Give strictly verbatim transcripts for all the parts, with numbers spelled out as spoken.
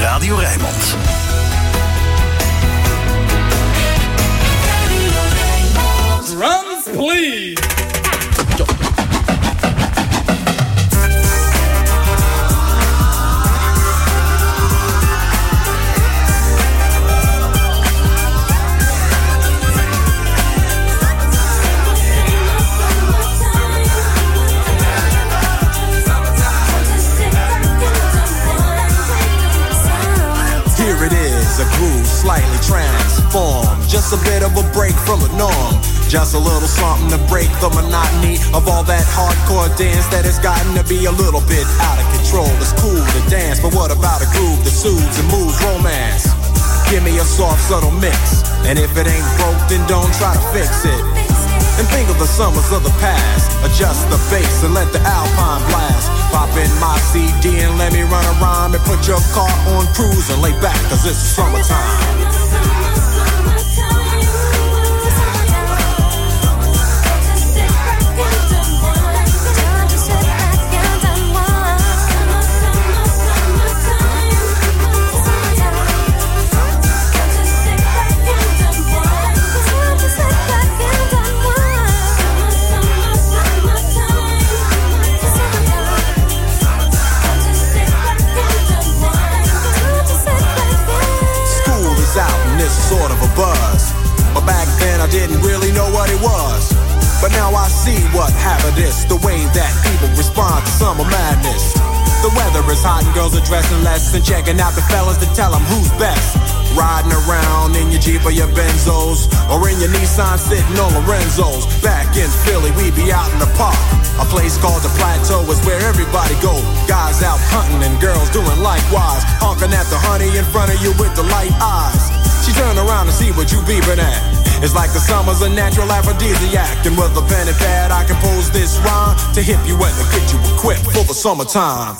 Radio Rijnmond. Drums, please. Here it is, a groove slightly transformed. Just a bit of a break from the norm. Just a little something to break the monotony of all that hardcore dance that has gotten to be a little bit out of control. It's cool to dance, but what about a groove that soothes and moves romance? Give me a soft, subtle mix, and if it ain't broke, then don't try to fix it. And think of the summers of the past. Adjust the bass and let the Alpine blast. Pop in my C D and let me run a rhyme and put your car on cruise and lay back, cause it's summertime. Sort of a buzz, but back then I didn't really know what it was. But now I see what happened is the way that people respond to summer madness. The weather is hot and girls are dressing less and checking out the fellas to tell them who's best. Riding around in your Jeep or your Benzos, or in your Nissan sitting on Lorenzo's. Back in Philly, we be out in the park. A place called the Plateau is where everybody go. Guys out hunting and girls doing likewise. Honking at the honey in front of you with the light eyes. She turn around and see what you beeping at. It's like the summer's a natural aphrodisiac. And with a pen and pad I compose this rhyme to hip you and to get you equipped for the summertime.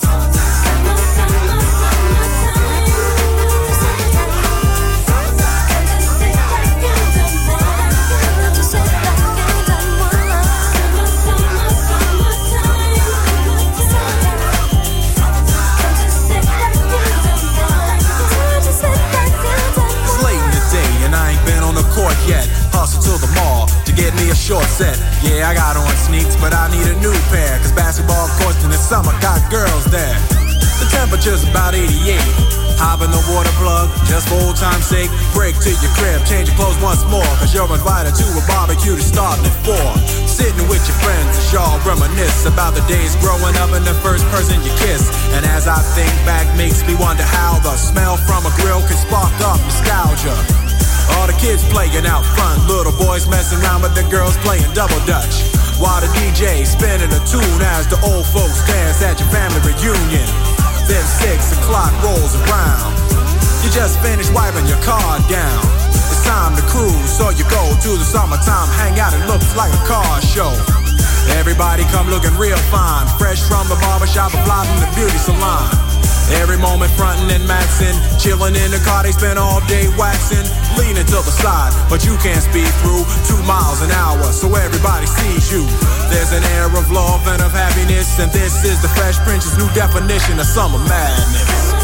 Yet, hustle to the mall to get me a short set. Yeah, I got on sneaks, but I need a new pair, cause basketball courts in the summer got girls there. The temperature's about eighty-eight. Hop in the water plug, just for old time's sake. Break to your crib, change your clothes once more, cause you're invited to a barbecue that's starting at four. Sitting with your friends, y'all reminisce about the days growing up and the first person you kiss. And as I think back, makes me wonder how the smell from a grill can spark up nostalgia. All the kids playing out front, little boys messing around with the girls playing double dutch. While the D J spinning a tune as the old folks dance at your family reunion. Then six o'clock rolls around. You just finished wiping your car down. It's time to cruise, so you go to the summertime hangout. It looks like a car show. Everybody come looking real fine, fresh from the barbershop or fly from the beauty salon. Every moment frontin' and maxin', chillin' in the car, they spend all day waxin', leanin' to the side, but you can't speed through two miles an hour, so everybody sees you. There's an air of love and of happiness, and this is the Fresh Prince's new definition of summer madness.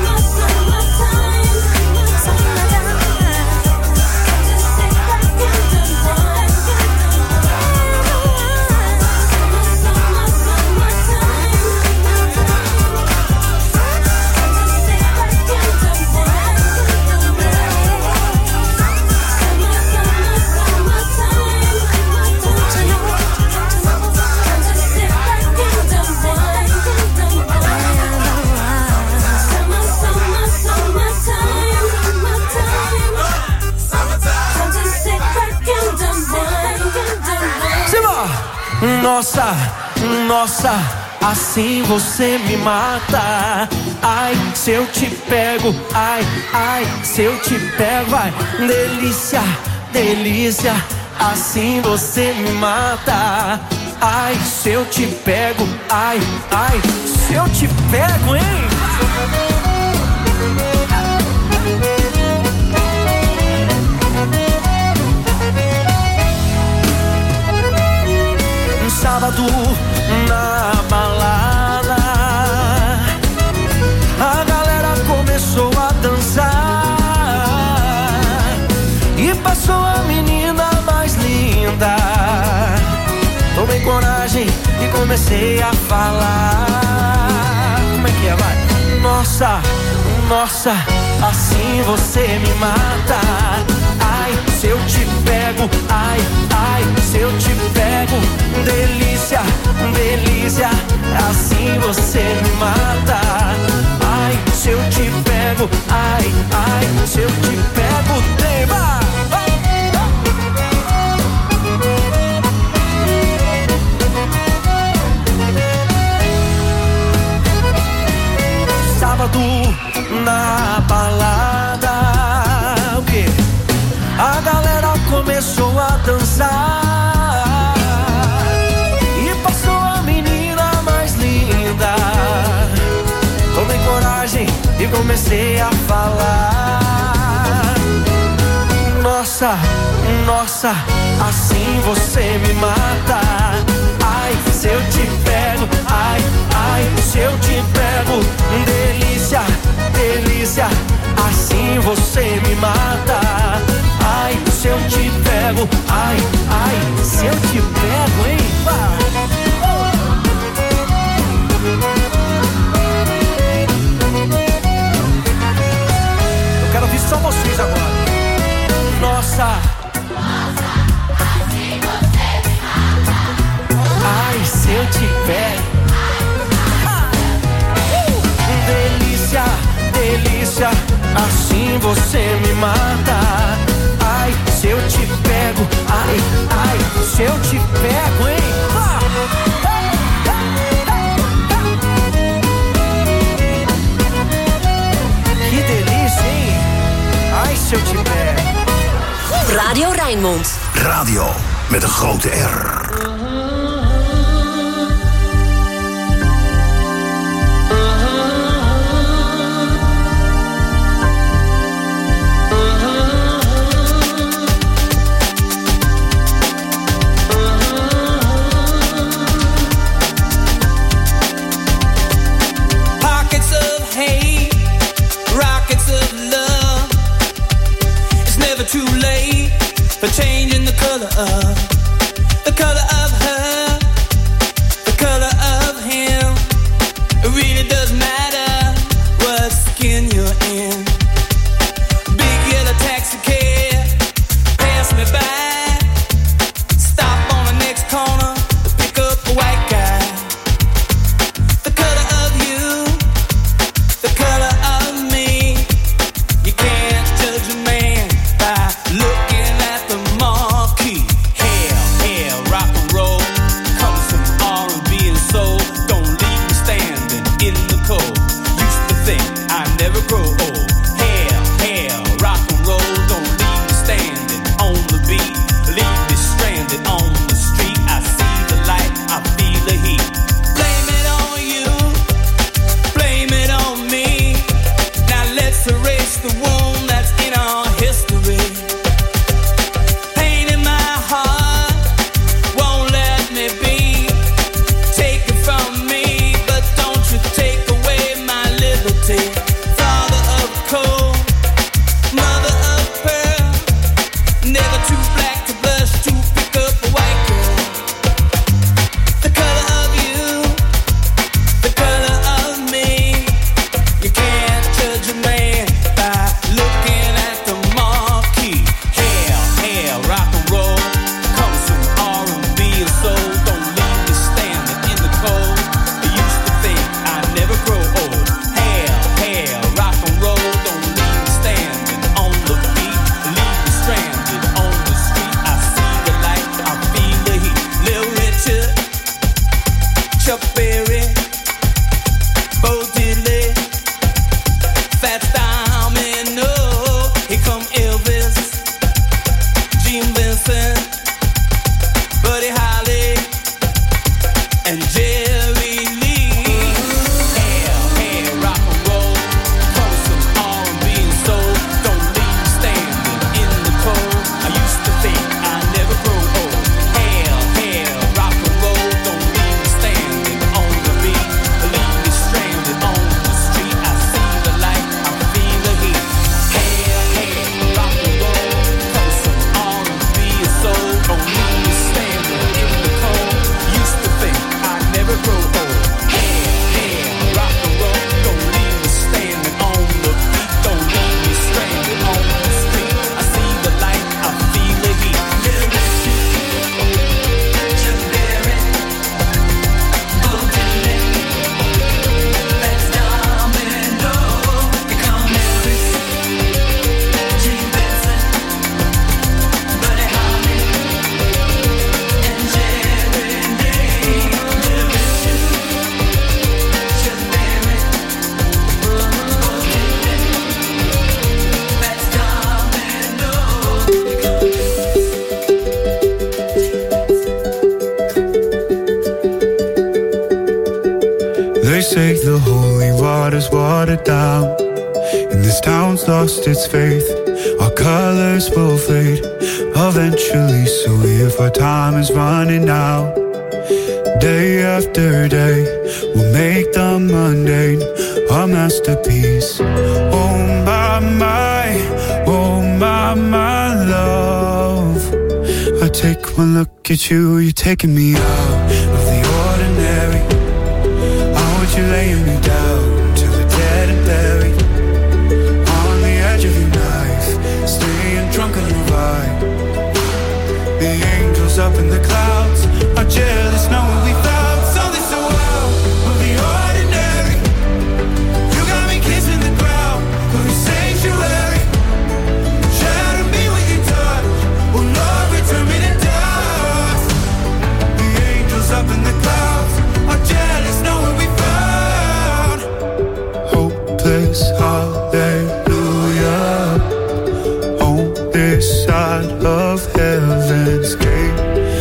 Nossa, nossa, assim você me mata. Ai, se eu te pego, ai, ai, se eu te pego, ai, delícia, delícia, assim você me mata. Ai, se eu te pego, ai, ai, se eu te pego, hein? Sábado na balada, a galera começou comecei a falar. Como é que é, vai? Nossa, nossa, assim você me mata. Ai, se eu te pego, ai, ai, se eu te pego. Delícia, delícia, assim você me mata. Ai, se eu te pego, ai, ai, se eu te pego, tema. Sábado na balada, o quê? A galera começou a dançar e passou a menina mais linda. Tomei coragem e comecei a falar. Nossa, nossa, assim você me mata. Ai, se eu te pego, ai, ai, se eu te pego. Delícia, delícia, assim você me mata. Ai, se eu te pego, ai, ai, se eu te pego, hein? Eu quero ouvir só vocês agora. Nossa, assim você me mata. ai, se eu te pego. Delícia, delícia, assim você me mata. Ai, se eu te pego, ai, ai, se eu te pego, hein? Que delícia, hein? Ai, se eu te pego. Radio Rijnmond. Radio met een grote R. Too late for changing the color of the color of her, the color of him. It really doesn't matter what skin you're in. Big yellow taxi cab pass me by, stop on the next corner to pick up a white guy. The color of you, the color of me. You can't judge a man by looking at the marquee. Hell, hell, rock and roll comes from R and B and soul. Don't leave me standing in the cold. Used to think I'd never grow old. Hell, hell, rock and roll. Don't leave me standing on the beat. Leave me stranded on the street. I see the light, I feel the heat. Blame it on you, blame it on me. Now let's erase the wound that's in our history. Pain in my heart won't let me be. Take it from me, but don't you take away my liberty. Father of And this town's lost its faith. Our colors will fade eventually. So if our time is running out, day after day, we'll make the mundane a masterpiece. Oh my, my, oh my, my love. I take one look at you, you're taking me out of the ordinary. I want you laying me down till we're dead and buried. On the edge of your knife, staying drunk on your vibe. The angels up in the clouds are jealous knowing we found something so out of the ordinary. You got me kissing the ground of your sanctuary. Shadow me with your touch, oh Lord, return me to dust. The angels up in the clouds are jealous knowing we found hopeless hallelujah on this side of heaven's gate.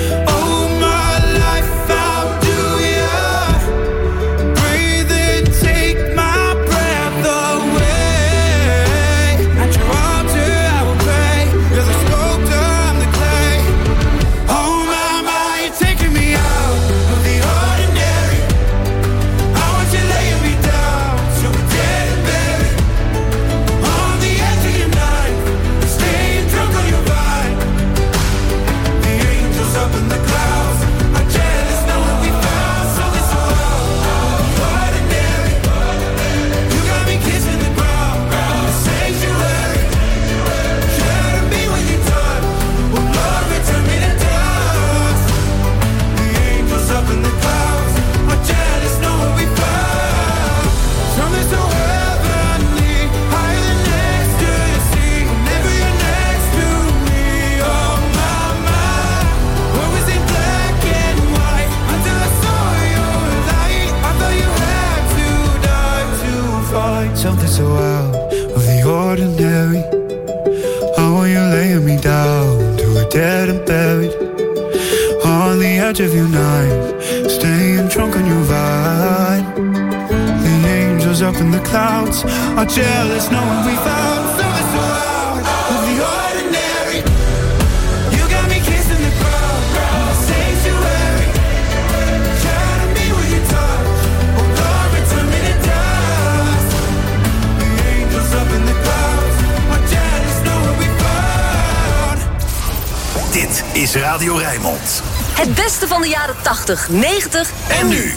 Something so out of the ordinary. I want you laying me down till we're dead and buried. On the edge of your knife, staying drunk on your vibe. The angels up in the clouds are jealous knowing we found something so out of the ordinary. You got me kissing the ground, ground sanctuary. Shadow me with your touch, oh Lord, return me to dust. The angels up in the clouds are jealous knowing we found. Dit is Radio Rijnmond. Het beste van de jaren tachtig, negentig En nu.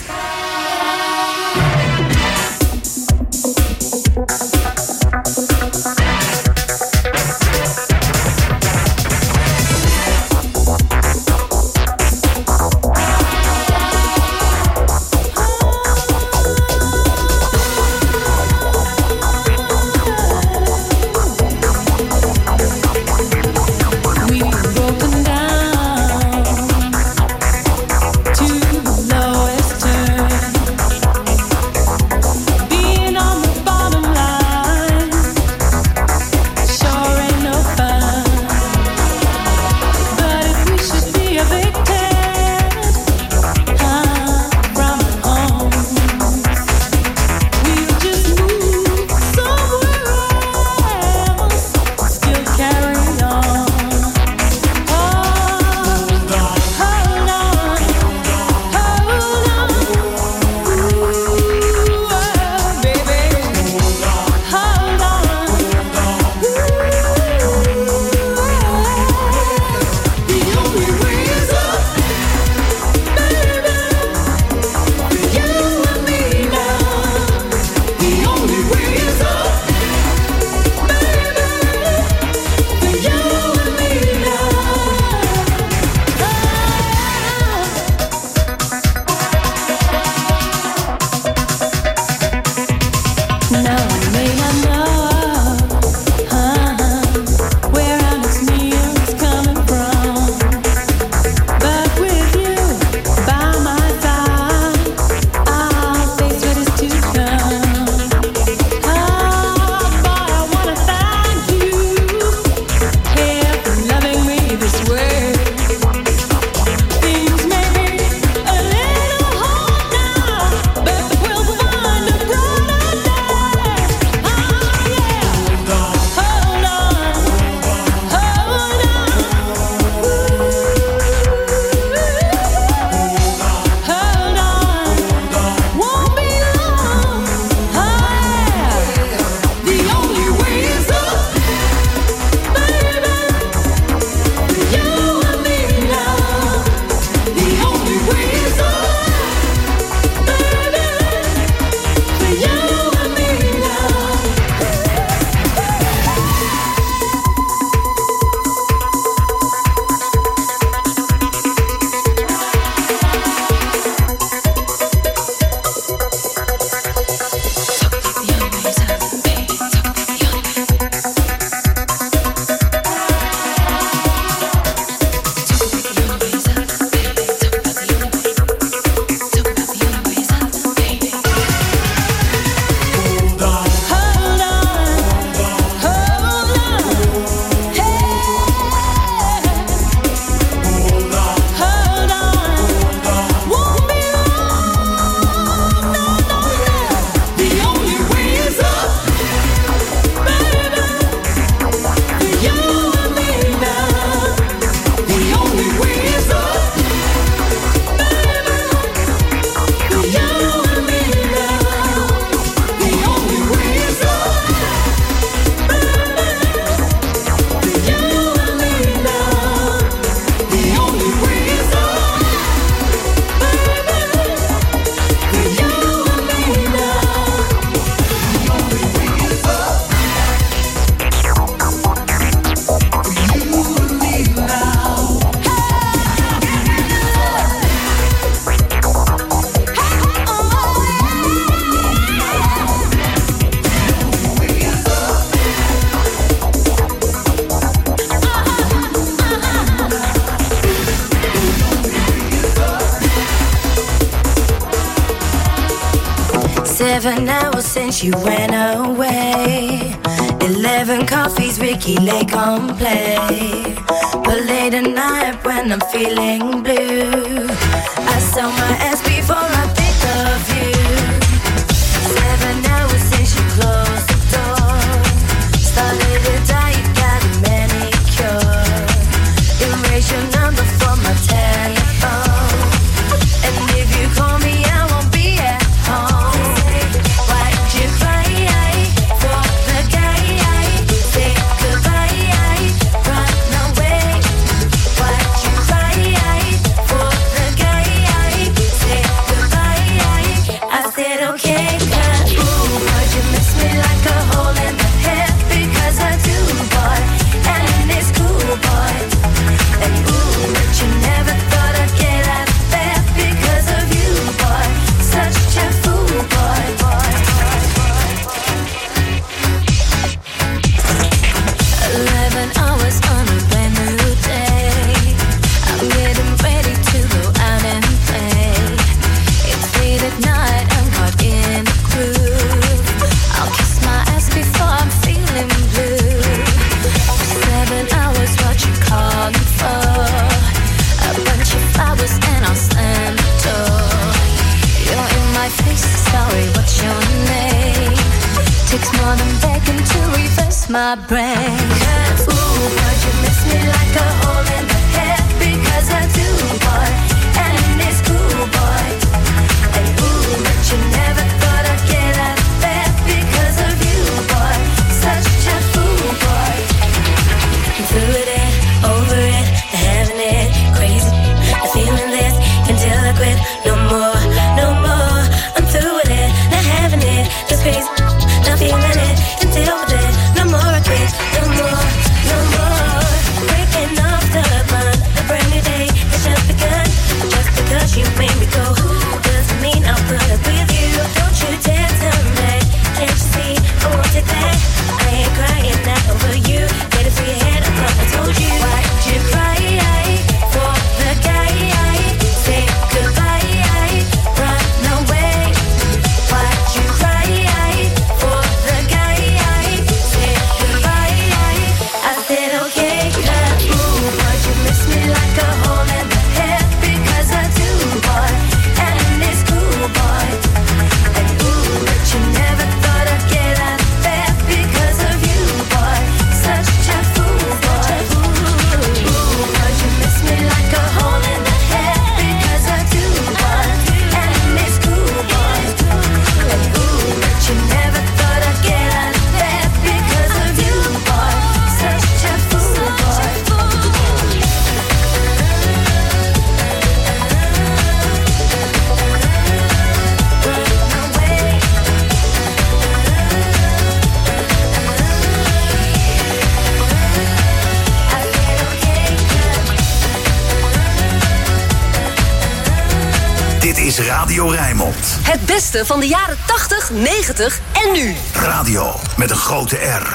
Seven hours since you went away. Eleven coffees, Ricky Lake on play. But late at night when I'm feeling blue, I saw my ass before I think of you. Seven hours since you closed the door. Started to die, you got a manicure. Erase your number from my telephone. And if you call me, I won't be at home. Why'd you cry for the guy? Say goodbye, run away. Why'd you cry for the guy? Say goodbye. I said okay, 'cause ooh, would you miss me like a hole in the head? Because I do, boy, and it's cool, boy. And ooh, but you never thought I'd get out of bed because of you, boy. Such a fool, boy, boy. Eleven hours on a brand new day. I'm getting ready to go out and play. It's late at night, I'm caught in the groove. I'll kiss my ass before I'm feeling blue. Seven hours, what you calling for? A bunch of flowers and I'll slam the door. You're in my face, sorry, what's your name? Takes more than begging to reverse my brain. 'Cause ooh, would you miss me like a hole in the head? Because I do, boy, and it's cool, boy. And ooh, but you never thought I'd get out of bed because of you, boy. Such a fool, boy. I'm through with it, over it, having it, crazy. I'm feeling this until I quit. No more, no more. I'm through with it, not having it, just crazy. Not feeling it until we're dead. No more I quit, no more, no more. Breaking off the bond, a brand new day has just begun. Just because you made me go doesn't mean I'll put up with you. Don't you dare turn back, can't you see I won't take that. I ain't crying not over you. Get it for your head, I thought I told you. Why'd you cry for the guy? Say goodbye, run away. Why'd you cry for the guy? Say goodbye. I said okay, 'cause ooh, would you miss me like a hole in the head? Because I do, boy, and it's cool, boy. And ooh, but you never thought I'd get out of bed because of you, boy. Such a fool, boy. Ooh, would you miss me like a hole in the head? Because I do, boy, and it's cool, boy. And ooh, but you never thought I'd get out of bed because of you, boy. Such a fool, boy. Run away. I said okay, 'cause Dit is Radio Rijnmond. Het beste van de jaren tachtig, negentig en nu. Radio met een grote R.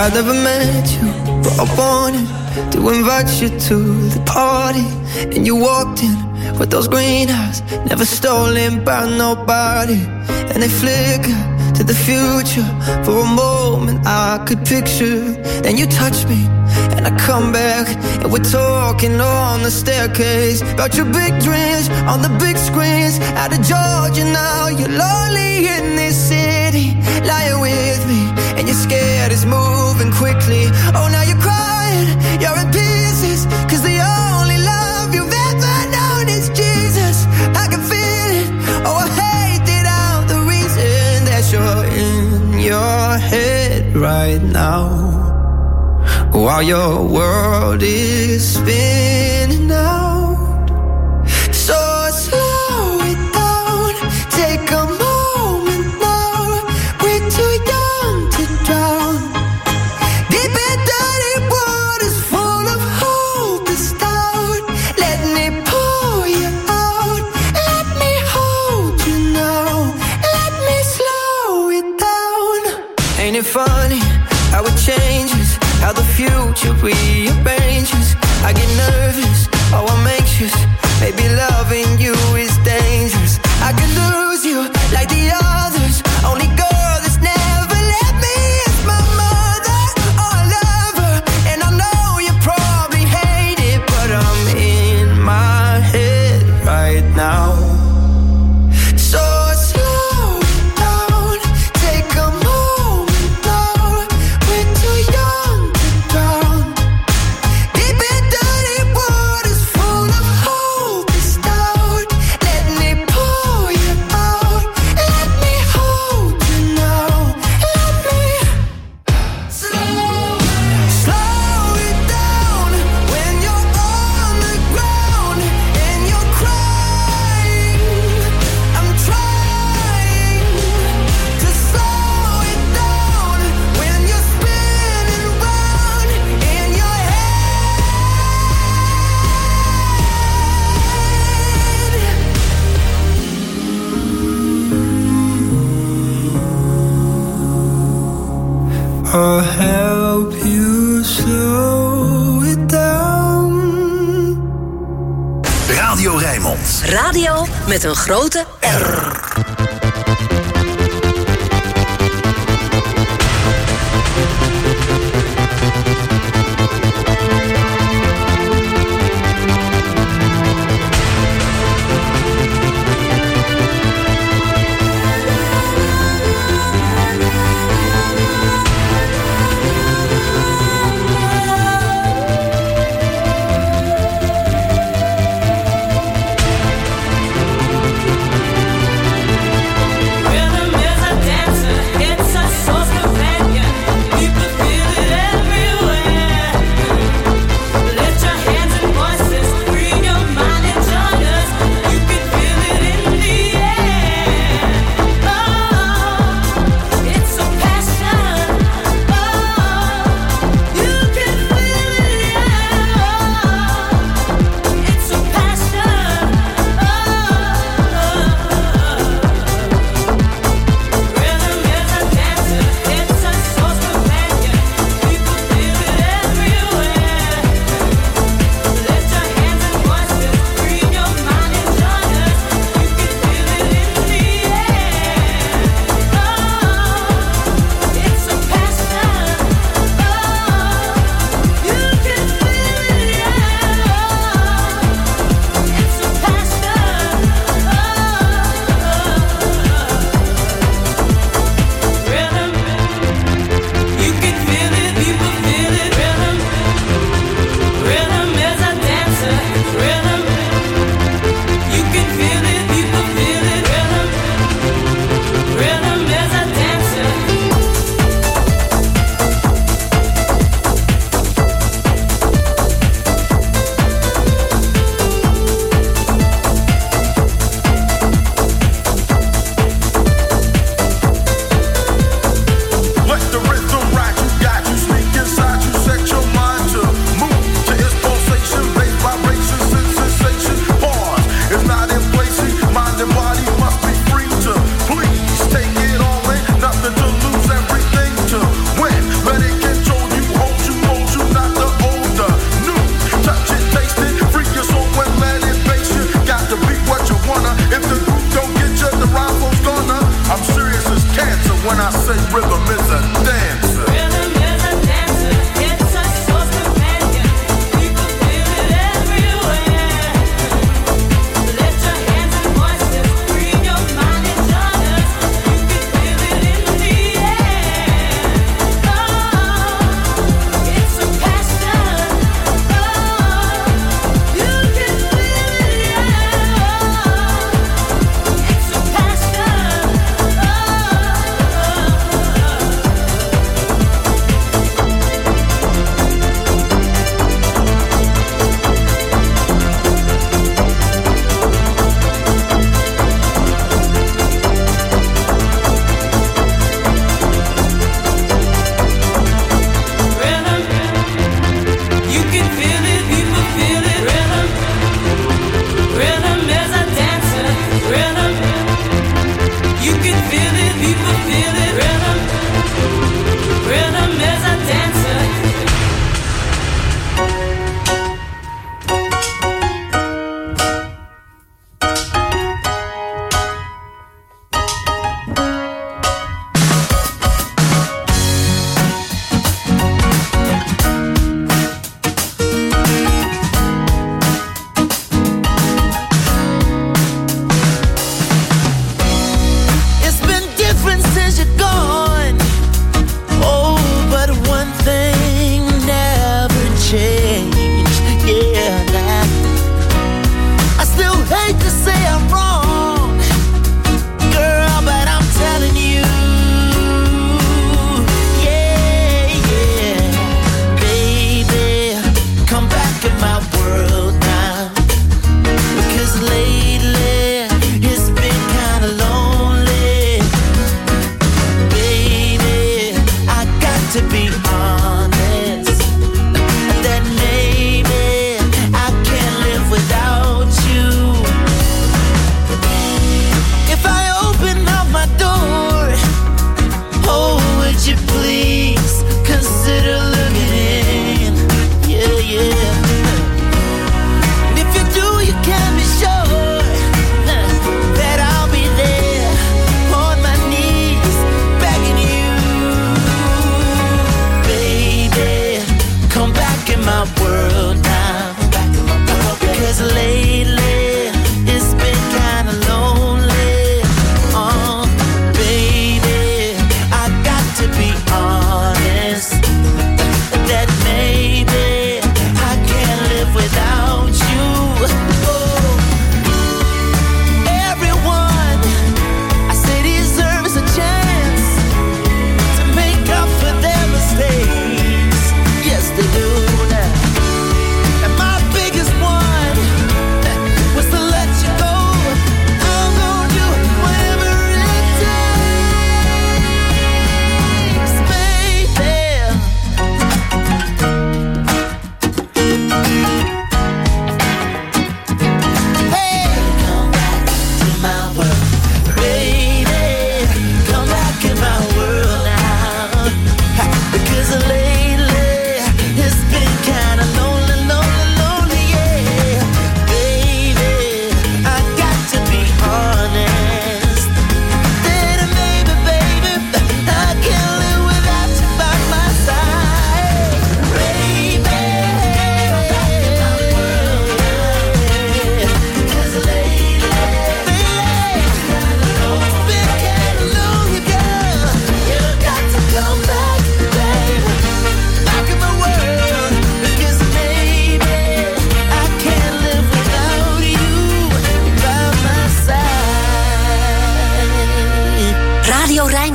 I never met you, but I wanted to invite you to the party. And you walked in with those green eyes, never stolen by nobody. And they flicker to the future. For a moment I could picture. Then you touch me and I come back, and we're talking on the staircase about your big dreams on the big screens. Out of Georgia now, you're lonely in this city, lying with me, and you're scared it's moving quickly. Oh, now you're crying, you're in pieces, cause the only love you've ever known is Jesus. I can feel it, oh I hate it out, the reason that you're in your head right now, while your world is spinning out. So slow it down, take a moment now. We're too young to drown. Deep in dirty waters full of hope is down. Let me pull you out, let me hold you now, let me slow it down. Ain't it funny how it changes, how the future rearranges? I get nervous, oh I'm anxious. Maybe loving you is dangerous. I could lose you like the others. Only girl that's never let me is my mother. Oh I love her, and I know you probably hate it, but I'm in my head right now. So slow down, take a moment now. We're too young to drown. Deep in dirty waters full of hope is down. Let me pull you out, let me hold you now, let me slow, slow it down. When you're on the ground and you're crying, I'm trying to slow it down. When you're spinning round in your head, I'll help you slow it down. Radio Rijnmond. Radio met een grote R.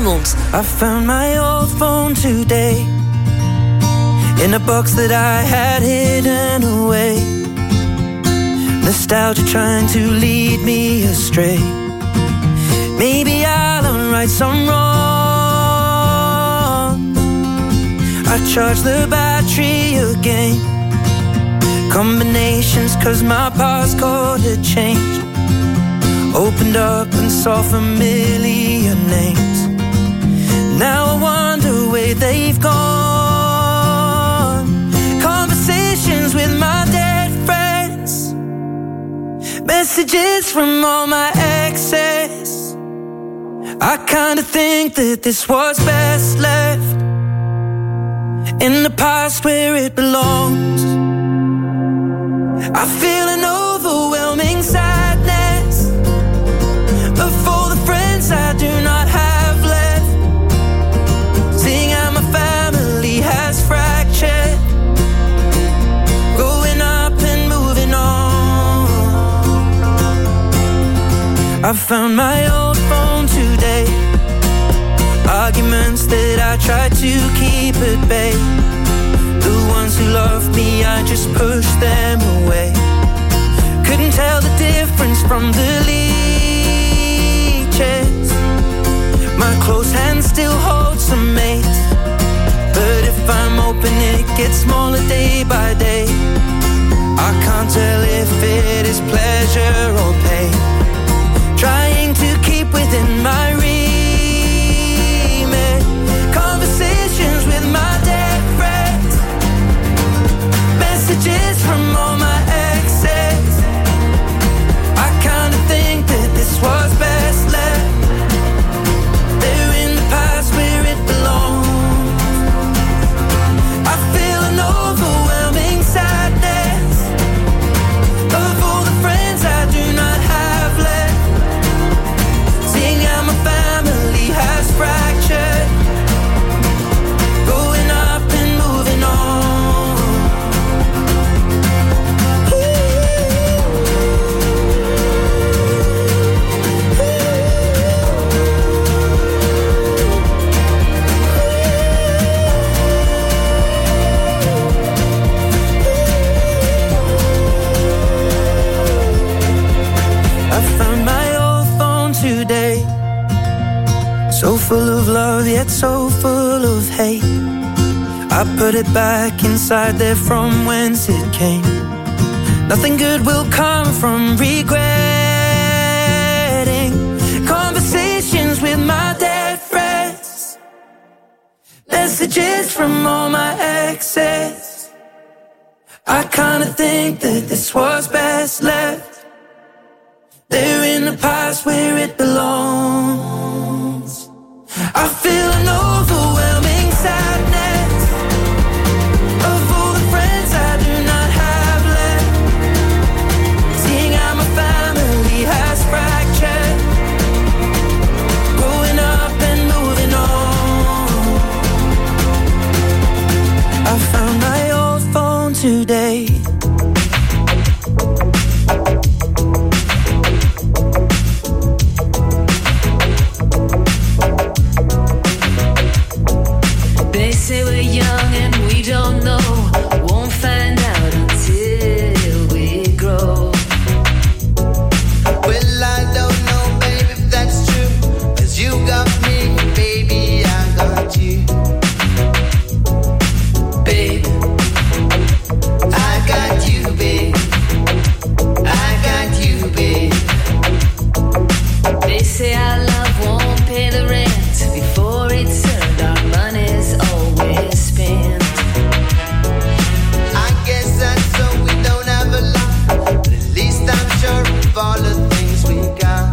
Rijnmond. I found my old phone today in a box that I had hidden away. Nostalgia trying to lead me astray. Maybe I'll unright some wrong. I charge the battery again. Combinations cause my passcode had changed. Opened up and saw familiar names. Now I wonder where they've gone. Conversations with my dead friends. Messages from all my exes. I kinda think that this was best left in the past where it belongs. I feel an overwhelming sadness of all the friends I do not have left. Seeing how my family has fractured, growing up and moving on. I found my old phone today. Arguments that I tried to keep at bay. The ones who loved me, I just pushed them away. Couldn't tell the difference from the leeches. My close hand still holds some mates, but if I'm open it gets smaller day by day. I can't tell if it is pleasure or pain. Trying to keep within my remit. Conversations with my dead friends. Messages from all my exes. I kinda think that this was best left. They're in the past where it belongs. I feel an overwhelming sadness of all the friends I do not have left. Seeing how my family has fractured, going up and moving on. I found my old phone today, so full of love yet so full of hate. I put it back inside there from whence it came. Nothing good will come from regretting. Conversations with my dead friends. Messages from all my exes. I kinda think that this was best left. They're in the past where it belongs. I feel an overwhelming sadness of all the friends I do not have left. Seeing how my family has fractured, growing up and moving on. I found my old phone today. They say we're young and we don't know. Won't find out until we grow. Well, I don't know, baby, if that's true. 'Cause you got me, baby, I got you. Babe, I got you, babe. I got you, babe. they say our love won't pay the rent before it's earned. Our money's always spent. I guess that's so we don't have a lot, but at least I'm sure of all the things we got.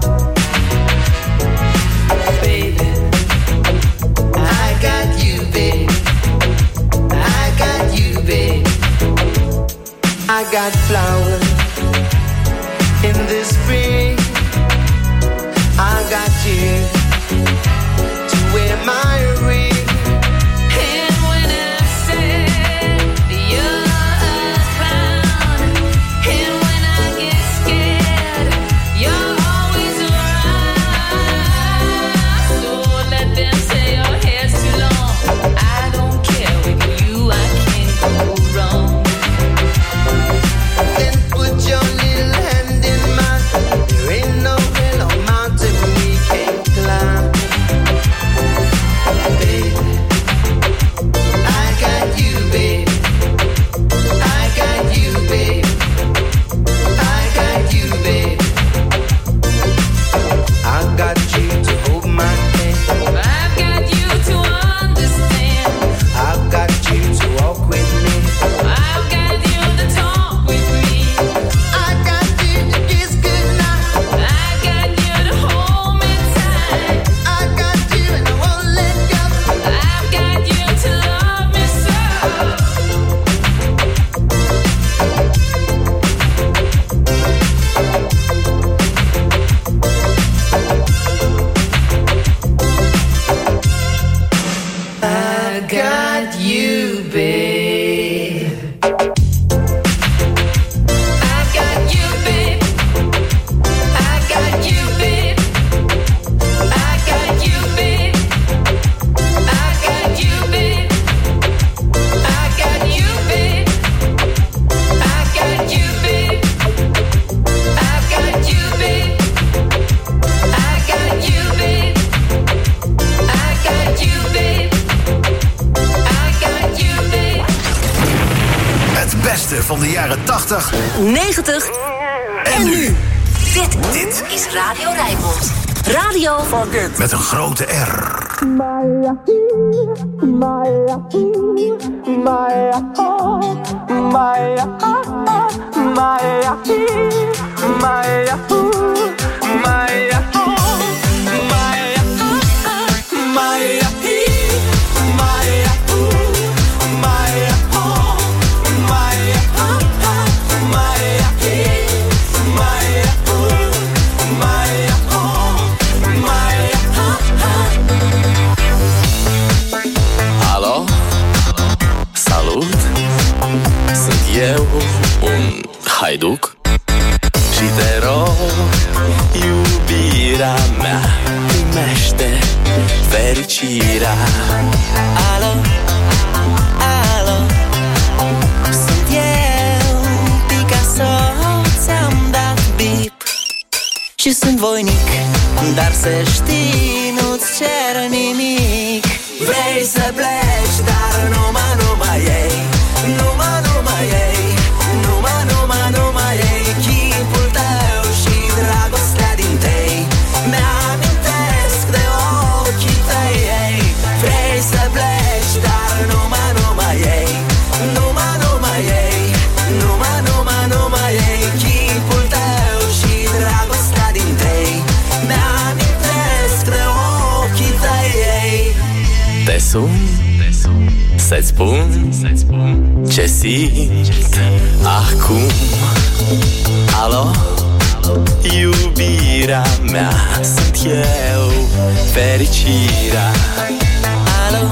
Baby, I got you, babe. I got you, babe. I got flowers in the spring. I got you to wear my ring. and when I said you're a clown, and when I get scared, you're always around. So let them say tachtig, negentig en nu. Dit, dit is Radio Rijnmond. Radio met een grote R. Maya, Maya, Maya, Maya, Maya, Maya, Maya. Eu un haiduc și te rog, iubirea mea, primește fericirea. Alo, alo, sunt eu, Picasso, ți-am dat bip și sunt voinic, dar să știi, nu-ți cer nimic. Vrei să pleci, dar numai, numai ei, numai, numai ei, numai, numai, numai ei, chipul tău și dragostea din tei, mi-amintesc de ochii tăi, ei. Vrei să pleci, dar numai, numai ei, numai, numai ei, numai, numai, numai ei, chipul tău și dragostea din tei, mi-amintesc de ochii tăi, ei. Te sun, să-ți spun ce simt acum. Alo, iubirea mea, sunt eu, fericirea. Alo,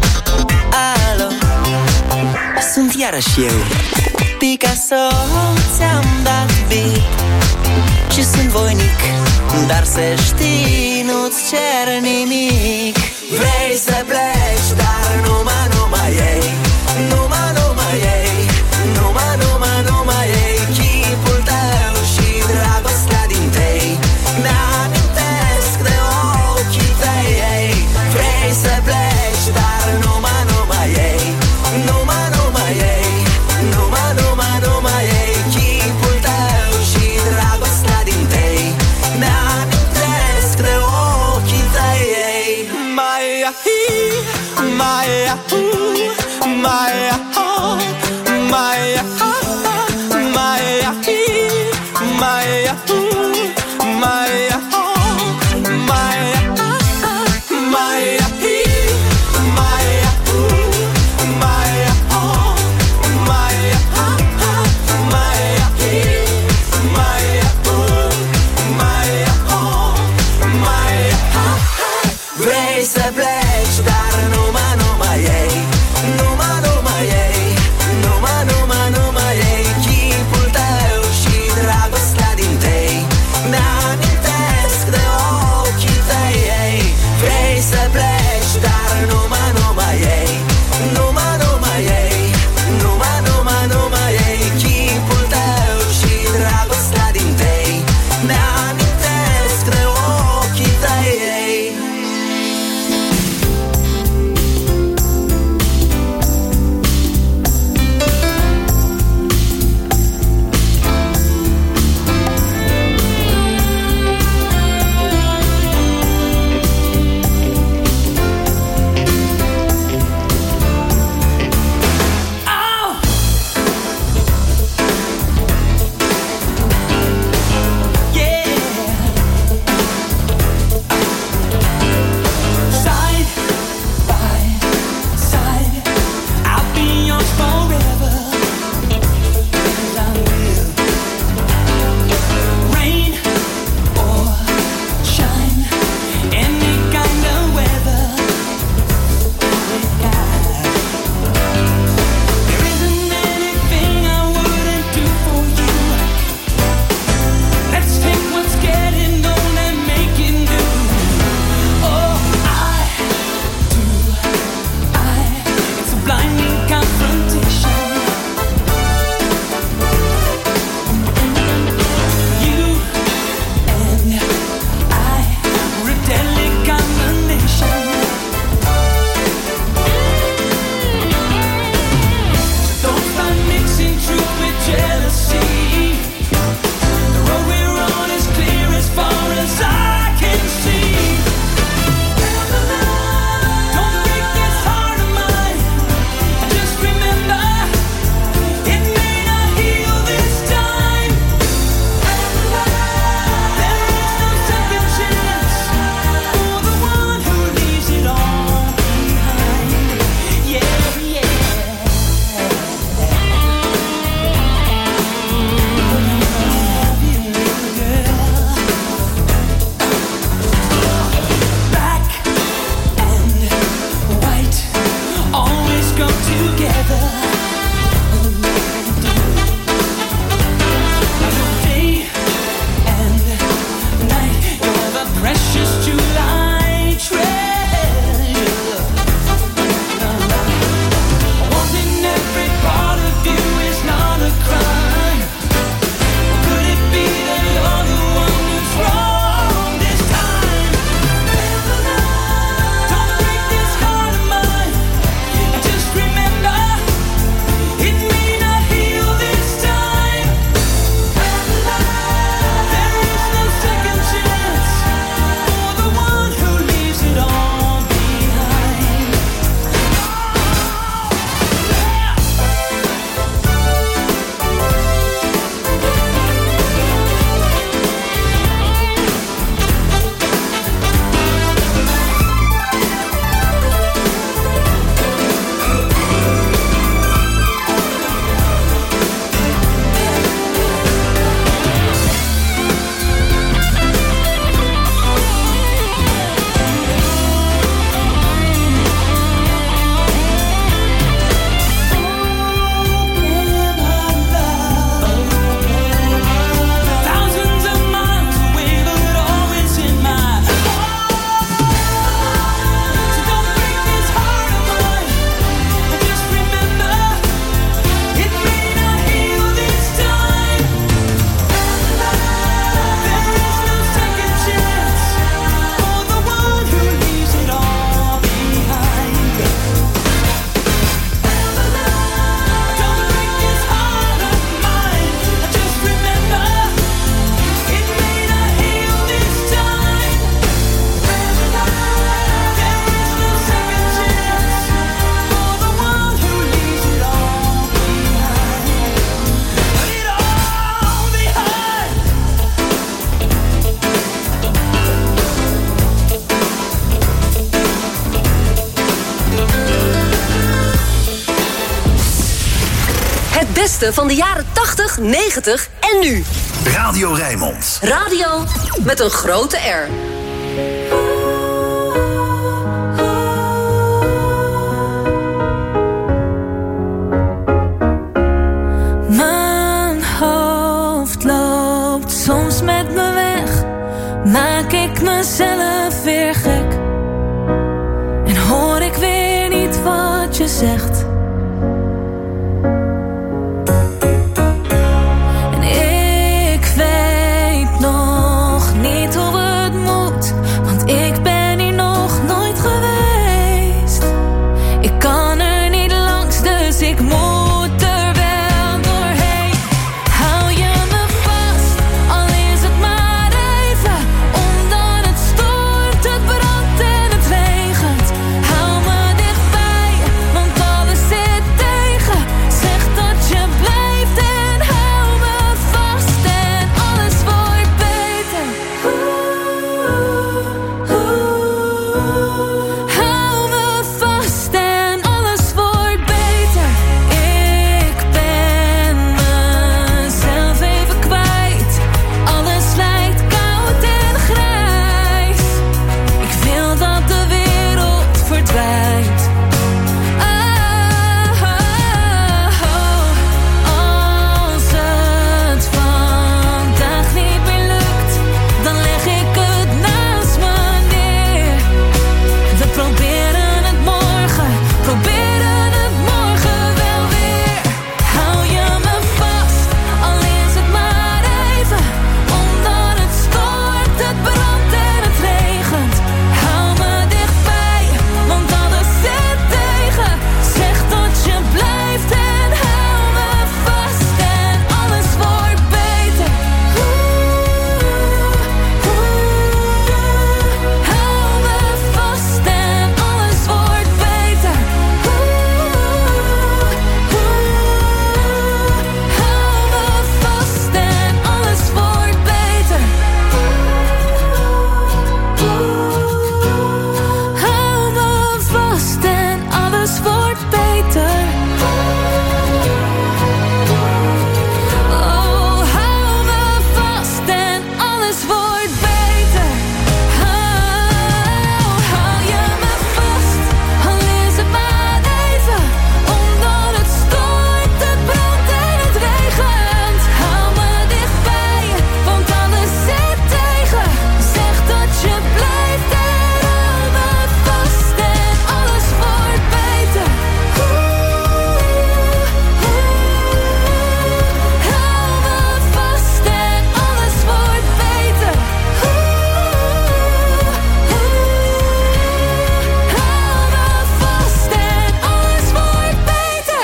alo, sunt iarăși eu, Picasso, ți-am dat bip și sunt voinic, dar să știi, nu-ți cer nimic. Vrei să pleci, dar numai, numai ei, numai, numai ei, numai, numai, numai ei, chipul tău și dragostea din tei, mi-amintesc de ochii tăi, ei. Vrei să pleci, dar numai, numai ei, numai, numai ei, numai, numai, numai ei, chipul tău și dragostea din tei, mi-amintesc de ochii tăi, ei. Maya, Maya, Maya, Maya, Maya, Maya, Maya, Maya, Maya, Vrei să pleci, dar numai, numai ei, numai, numai ei, numai, numai, numai ei, chipul tău și dragostea din tei, allermooiste van de jaren tachtig, negentig en nu. Radio Rijnmond. Radio met een grote R. Mijn hoofd loopt soms met me weg. Maak ik mezelf weer gek. En hoor ik weer niet wat je zegt. En ik weet nog niet hoe het moet, want ik ben hier nog nooit geweest. Ik kan er niet langs, dus ik moet er wel doorheen. Hou je me vast, al is het maar even, omdat het stormt, het brandt en het regent. Hou me dichtbij, want alles zit tegen. Zeg dat je blijft en hou me vast en alles wordt beter. Hou me vast en alles wordt beter. Ik ben mezelf even kwijt. Alles lijkt koud en grijs. Ik wil dat de wereld verdwijnt. Ah, als het vandaag niet meer lukt, dan leg ik het naast me neer. We proberen het morgen, proberen het morgen wel weer. Hou je me vast, al is het maar even, omdat het stormt, het brandt en het regent. Hou me dichtbij, want alles zit tegen. Zeg dat je blijft en hou me vast en alles wordt beter. Hou me vast en alles wordt beter. Hou me vast en alles wordt beter. Hou me vast en alles wordt beter. Oh, hou me vast en alles wordt beter. Hou, hou je me vast, al is het maar even, omdat het stormt, het brandt en het regent. Hou me dichtbij, want alles zit tegen. Zeg dat je blijft en hou me vast en alles wordt beter. Hou me vast en alles wordt beter. Hou me vast en alles wordt beter.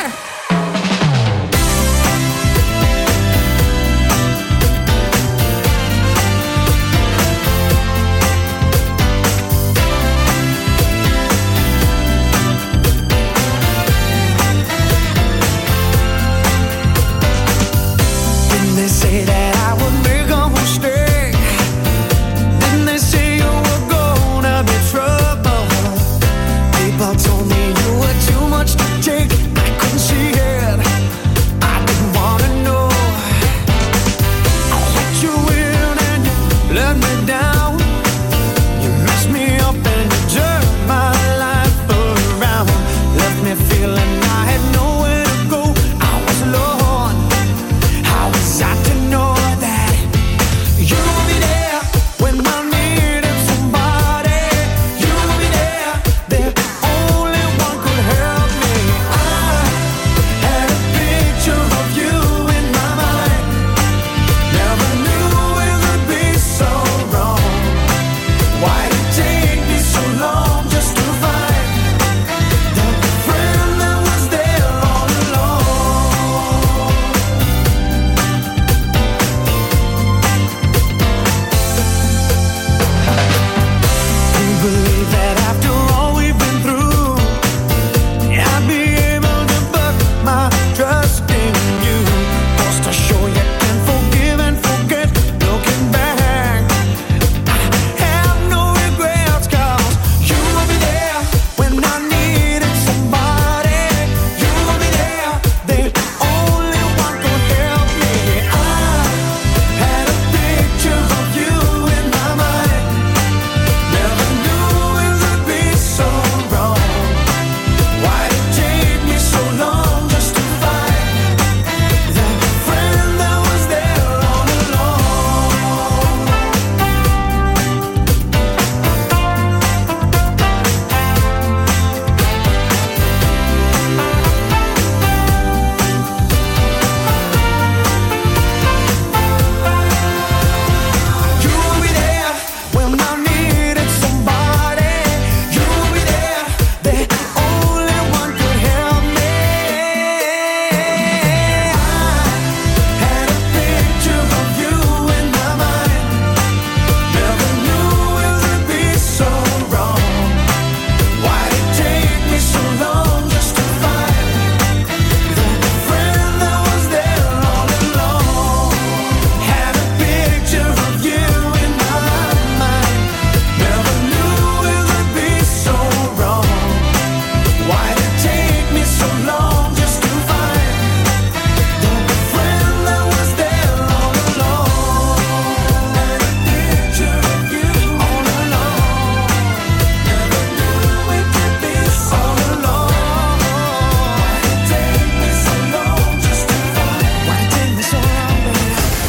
Didn't they say that I would make a mistake? Didn't they say you were gonna be trouble? People told me you were too much to take. I couldn't see it. I didn't wanna know. I let you in and you let me down. You messed me up and you turned my life around. Left me feeling I had nowhere to go. I was alone. How was I to know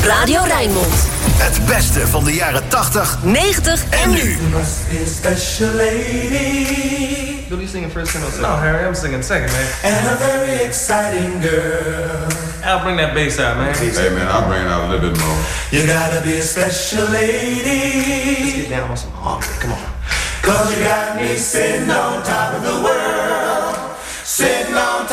Radio Rijnmond. Het beste van de jaren tachtig, negentig en nu. You must be a special lady. Don't you singing first single? No, Harry, I'm singing second, man. And a very exciting girl. I'll bring that bass out, man. Hey, man, I'll bring it out a little bit more. You gotta be a special lady. Let's get down on some harmony. Come on. Cause you got me sitting on top of the world. Sitting on